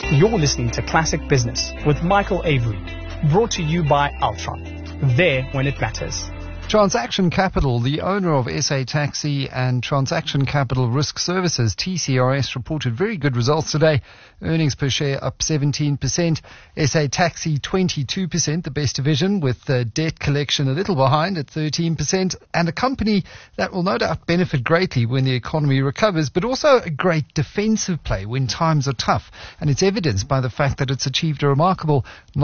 You're listening to Classic Business with Michael Avery, brought to you by Altron. There when it matters. Transaction Capital, the owner of SA Taxi and Transaction Capital Risk Services, TCRS, reported very good results today. Earnings per share up 17%. SA Taxi 22%, the best division, with debt collection a little behind at 13%. And a company that will no doubt benefit greatly when the economy recovers, but also a great defensive play when times are tough. And it's evidenced by the fact that it's achieved a remarkable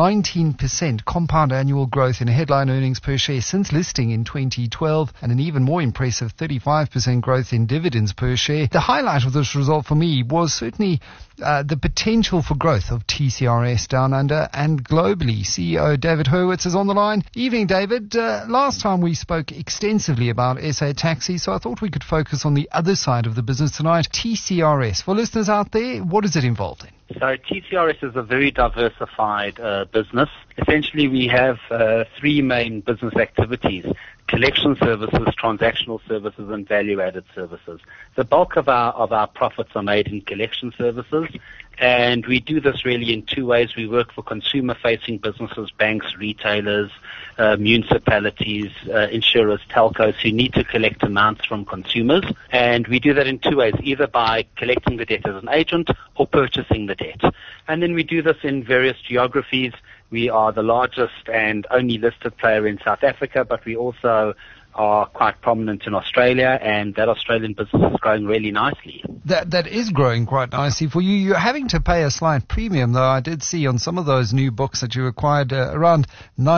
19% compound annual growth in headline earnings per share since listing in 2012, and an even more impressive 35% growth in dividends per share. The highlight of this result for me was certainly the potential for growth of TCRS down under and globally. CEO David Hurwitz is on the line. Evening, David. Last time we spoke extensively about SA Taxi, so I thought we could focus on the other side of the business tonight. TCRS, for listeners out there, what is it involved in? So TCRS is a very diversified business. Essentially, we have three main business activities: collection services, transactional services, and value-added services. The bulk of our profits are made in collection services, and we do this really in two ways. We work for consumer-facing businesses, banks, retailers, municipalities, insurers, telcos who need to collect amounts from consumers, and we do that in two ways, either by collecting the debt as an agent or purchasing the debt. And then we do this in various geographies. We are the largest and only listed player in South Africa, but we also are quite prominent in Australia, and that Australian business is growing really nicely. That is growing quite nicely for you. You're having to pay a slight premium, though. I did see on some of those new books that you acquired around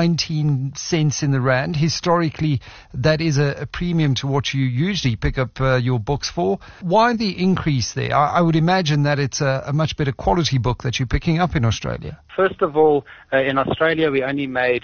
19 cents in the rand. Historically, that is a premium to what you usually pick up your books for. Why the increase there? I would imagine that it's a much better quality book that you're picking up in Australia. First of all, in Australia, we only made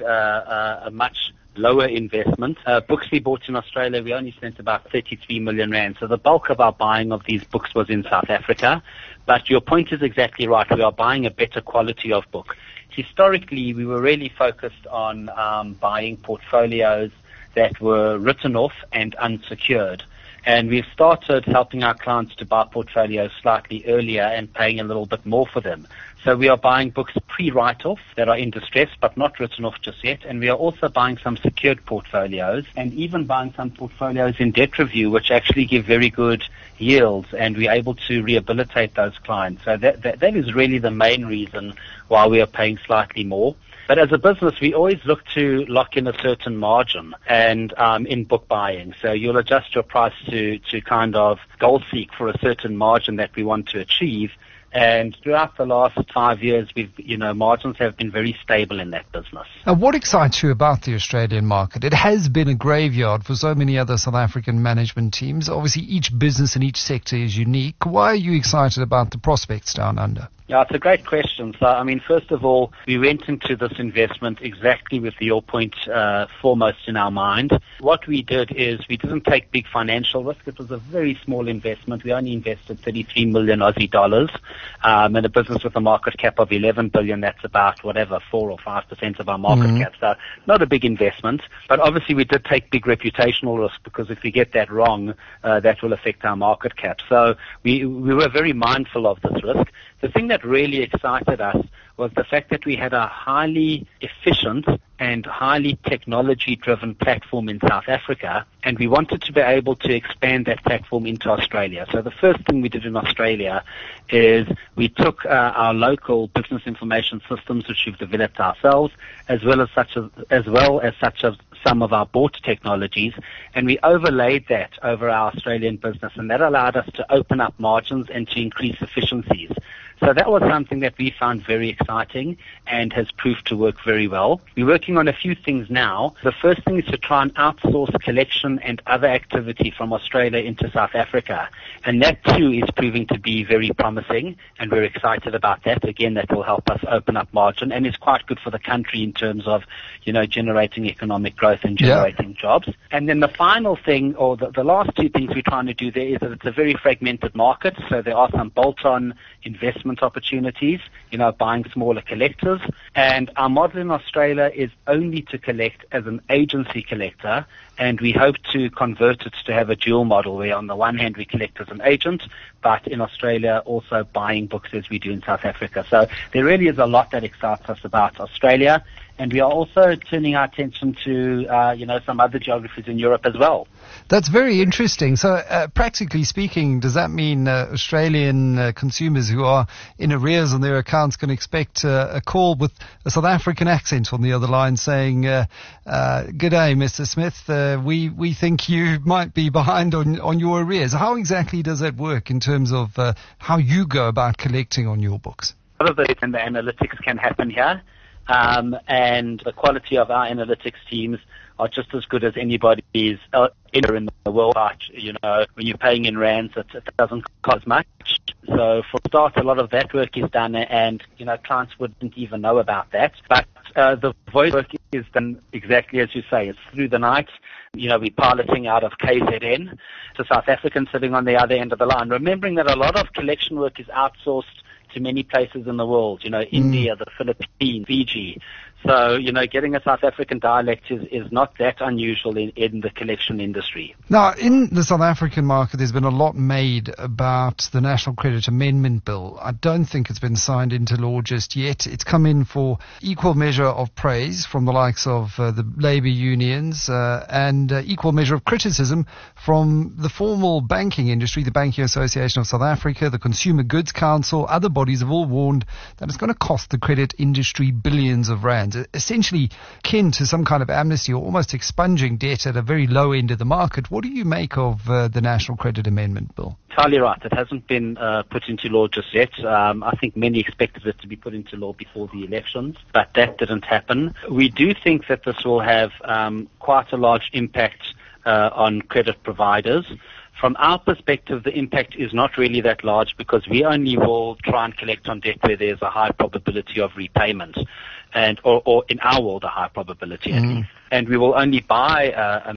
a much lower investment. Books we bought in Australia, we only spent about 33 million rand. So the bulk of our buying of these books was in South Africa. But your point is exactly right. We are buying a better quality of book. Historically, we were really focused on buying portfolios that were written off and unsecured. And we've started helping our clients to buy portfolios slightly earlier and paying a little bit more for them. So we are buying books pre-write-off that are in distress but not written off just yet. And we are also buying some secured portfolios and even buying some portfolios in debt review, which actually give very good yields, and we're able to rehabilitate those clients. So that is really the main reason why we are paying slightly more. But as a business, we always look to lock in a certain margin and in book buying. So you'll adjust your price to kind of goal seek for a certain margin that we want to achieve. And throughout the last 5 years, margins have been very stable in that business. What excites you about the Australian market? It has been a graveyard for so many other South African management teams. Obviously, each business and each sector is unique. Why are you excited about the prospects down under? Yeah, it's a great question. So, first of all, we went into this investment exactly with your point foremost in our mind. What we did is we didn't take big financial risk. It was a very small investment. We only invested 33 million Aussie dollars in a business with a market cap of 11 billion. That's about 4 or 5% of our market cap. So not a big investment. But obviously we did take big reputational risk, because if we get that wrong, that will affect our market cap. So we were very mindful of this risk. The thing that really excited us was the fact that we had a highly efficient and highly technology-driven platform in South Africa, and we wanted to be able to expand that platform into Australia. So the first thing we did in Australia is we took our local business information systems, which we've developed ourselves, as well as some of our bought technologies, and we overlaid that over our Australian business, and that allowed us to open up margins and to increase efficiencies. So that was something that we found very exciting and has proved to work very well. We're working on a few things now. The first thing is to try and outsource collection and other activity from Australia into South Africa. And that too is proving to be very promising, and we're excited about that. Again, that will help us open up margin and is quite good for the country in terms of, generating economic growth and generating jobs. And then the final thing, or the last two things we're trying to do there, is that it's a very fragmented market. So there are some bolt-on investments investment opportunities, buying smaller collectors. And our model in Australia is only to collect as an agency collector, and we hope to convert it to have a dual model where on the one hand we collect as an agent, but in Australia also buying books as we do in South Africa. So there really is a lot that excites us about Australia, and we are also turning our attention to, some other geographies in Europe as well. That's very interesting. So, practically speaking, does that mean Australian consumers who are in arrears on their accounts can expect a call with a South African accent on the other line saying, "G'day, Mr. Smith, we think you might be behind on your arrears"? How exactly does that work in terms of how you go about collecting on your books? A lot of the analytics can happen here. And the quality of our analytics teams are just as good as anybody's anywhere in the world. When you're paying in rands, it doesn't cost much. So for a start, a lot of that work is done, and clients wouldn't even know about that. But the voice work is done exactly as you say. It's through the night. We're piloting out of KZN to South Africans sitting on the other end of the line, remembering that a lot of collection work is outsourced to many places in the world, India, the Philippines, Fiji. So, getting a South African dialect is not that unusual in the collection industry. Now, in the South African market, there's been a lot made about the National Credit Amendment Bill. I don't think it's been signed into law just yet. It's come in for equal measure of praise from the likes of the labour unions and equal measure of criticism from the formal banking industry, the Banking Association of South Africa, the Consumer Goods Council. Other bodies have all warned that it's going to cost the credit industry billions of rands, essentially akin to some kind of amnesty or almost expunging debt at a very low end of the market. What do you make of the National Credit Amendment Bill? Entirely right. It hasn't been put into law just yet. I think many expected it to be put into law before the elections, but that didn't happen. We do think that this will have quite a large impact on credit providers. From our perspective, the impact is not really that large because we only will try and collect on debt where there's a high probability of repayment, or in our world, a high probability at least. And we will only buy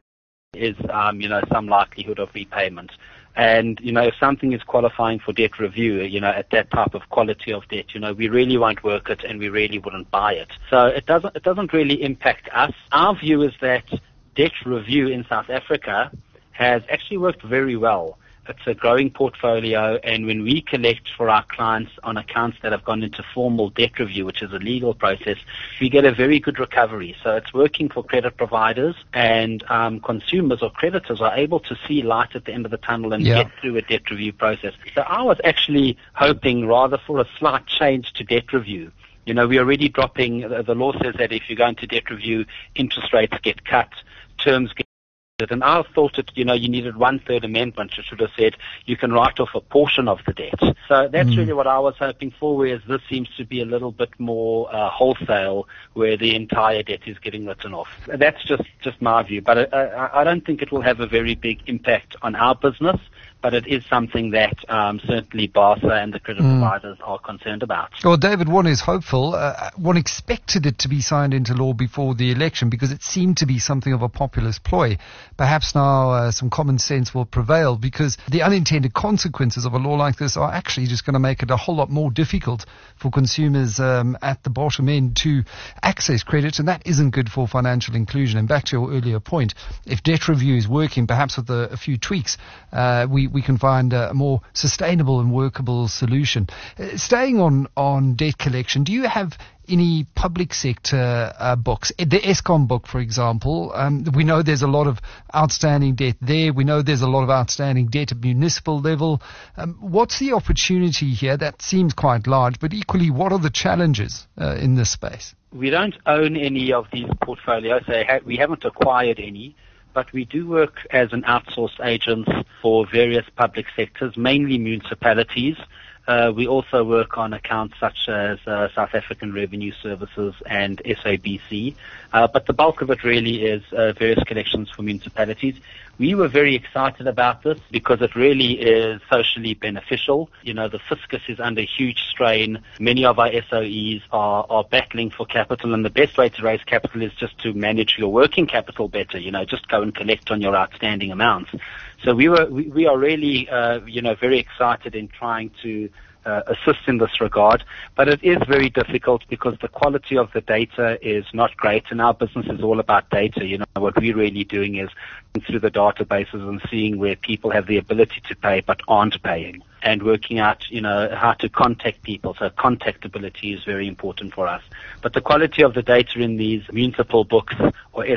some likelihood of repayment. And, if something is qualifying for debt review, at that type of quality of debt, we really won't work it and we really wouldn't buy it. So it doesn't really impact us. Our view is that debt review in South Africa has actually worked very well. It's a growing portfolio, and when we collect for our clients on accounts that have gone into formal debt review, which is a legal process, we get a very good recovery. So it's working for credit providers, and consumers or creditors are able to see light at the end of the tunnel and get through a debt review process. So I was actually hoping rather for a slight change to debt review. We're already dropping, the law says that if you go into debt review, interest rates get cut, terms get. And I thought that, you needed 1/3 amendment, which should have said you can write off a portion of the debt. So that's really what I was hoping for, whereas this seems to be a little bit more wholesale, where the entire debt is getting written off. That's just my view. But I don't think it will have a very big impact on our business, but it is something that certainly BASA and the credit providers are concerned about. Well, David, one is hopeful. One expected it to be signed into law before the election because it seemed to be something of a populist ploy. Perhaps now some common sense will prevail, because the unintended consequences of a law like this are actually just going to make it a whole lot more difficult for consumers at the bottom end to access credit, and that isn't good for financial inclusion. And back to your earlier point, if debt review is working, perhaps with a few tweaks, we can find a more sustainable and workable solution. Staying on debt collection, do you have any public sector books? The Eskom book, for example, we know there's a lot of outstanding debt there. We know there's a lot of outstanding debt at municipal level. What's the opportunity here? That seems quite large, but equally, what are the challenges in this space? We don't own any of these portfolios. We haven't acquired any, but we do work as an outsourced agent for various public sectors, mainly municipalities. We also work on accounts such as South African Revenue Services and SABC, but the bulk of it really is various collections for municipalities. We were very excited about this because it really is socially beneficial. The fiscus is under huge strain. Many of our SOEs are battling for capital, and the best way to raise capital is just to manage your working capital better. Just go and collect on your outstanding amounts. So we are really, very excited in trying to assist in this regard. But it is very difficult because the quality of the data is not great, and our business is all about data. You know, what we're really doing is through the databases and seeing where people have the ability to pay but aren't paying, and working out, you know, how to contact people. So contactability is very important for us. But the quality of the data in these municipal books or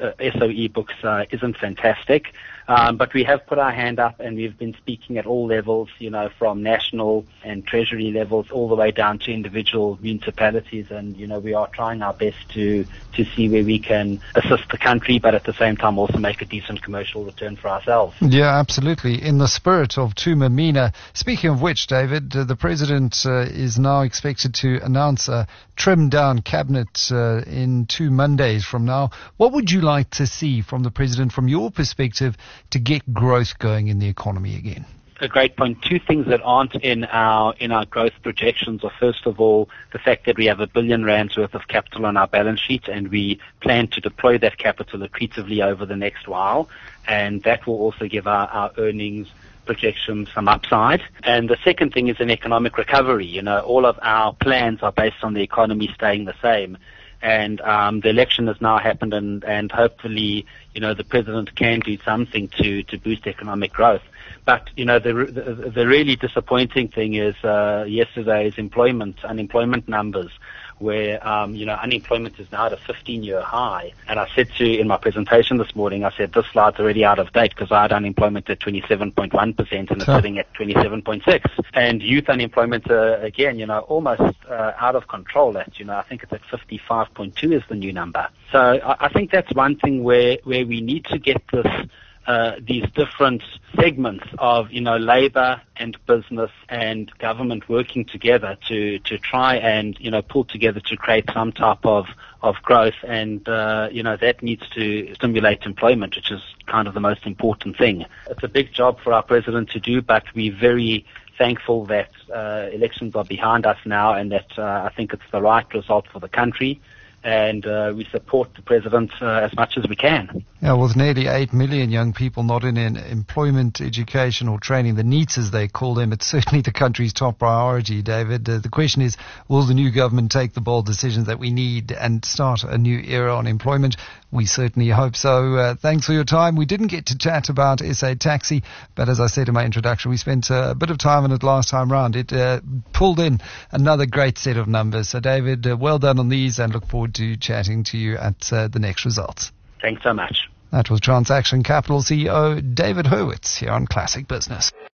SOE books isn't fantastic. But we have put our hand up, and we've been speaking at all levels, you know, from national and treasury levels all the way down to individual municipalities. And, you know, we are trying our best to see where we can assist the country, but at the same time also make a decent commercial return for ourselves. Yeah, absolutely. In the spirit of Tuma Mina. Speaking of which, David, the President is now expected to announce a trimmed-down cabinet in 2 Mondays from now. What would you like to see from the President, from your perspective, to get growth going in the economy again? A great point. Two things that aren't in our growth projections are, first of all, the fact that we have R1 billion worth of capital on our balance sheet, and we plan to deploy that capital accretively over the next while, and that will also give our earnings projections some upside. And the second thing is an economic recovery. You know, all of our plans are based on the economy staying the same. And the election has now happened, and hopefully, you know, the President can do something to boost economic growth. But, you know, the really disappointing thing is yesterday's unemployment numbers, where, you know, unemployment is now at a 15-year high. And I said in my presentation this morning, I said this slide's already out of date because I had unemployment at 27.1% and it's sitting at 27.6%. And youth unemployment, again, you know, almost out of control. You know, I think it's at 55.2 is the new number. So I think that's one thing where we need to get these different segments of, you know, labor and business and government working together to try and, you know, pull together to create some type of growth. And, you know, that needs to stimulate employment, which is kind of the most important thing. It's a big job for our President to do, but we're very thankful that elections are behind us now, and that I think it's the right result for the country. And we support the President as much as we can. Yeah, with nearly 8 million young people not in employment, education or training, the NEETs as they call them, it's certainly the country's top priority, David. The question is, will the new government take the bold decisions that we need and start a new era on employment? We certainly hope so. Thanks for your time. We didn't get to chat about SA Taxi, but as I said in my introduction, we spent a bit of time on it last time round. It pulled in another great set of numbers. So, David, well done on these, and look forward to chatting to you at the next results. Thanks so much. That was Transaction Capital CEO David Hurwitz here on Classic Business.